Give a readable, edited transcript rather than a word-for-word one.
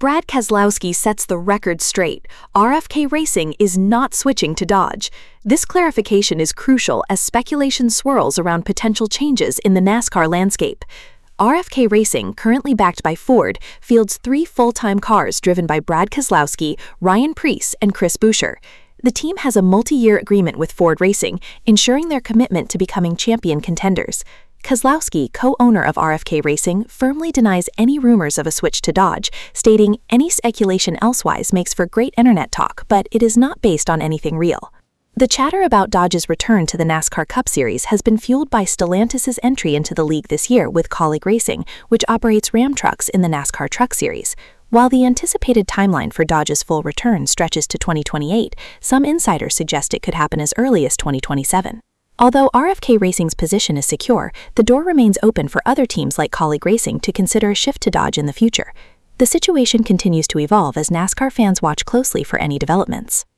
Brad Keselowski sets the record straight. RFK Racing is not switching to Dodge. This clarification is crucial as speculation swirls around potential changes in the NASCAR landscape. RFK Racing, currently backed by Ford, fields 3 full-time cars driven by Brad Keselowski, Ryan Preece, and Chris Buescher. The team has a multi-year agreement with Ford Racing, ensuring their commitment to becoming champion contenders. Keselowski, co-owner of RFK Racing, firmly denies any rumors of a switch to Dodge, stating, "Any speculation elsewise makes for great internet talk, but it is not based on anything real." The chatter about Dodge's return to the NASCAR Cup Series has been fueled by Stellantis' entry into the league this year with Kaulig Racing, which operates Ram trucks in the NASCAR Truck Series. While the anticipated timeline for Dodge's full return stretches to 2028, some insiders suggest it could happen as early as 2027. Although RFK Racing's position is secure, the door remains open for other teams like Kaulig Racing to consider a shift to Dodge in the future. The situation continues to evolve as NASCAR fans watch closely for any developments.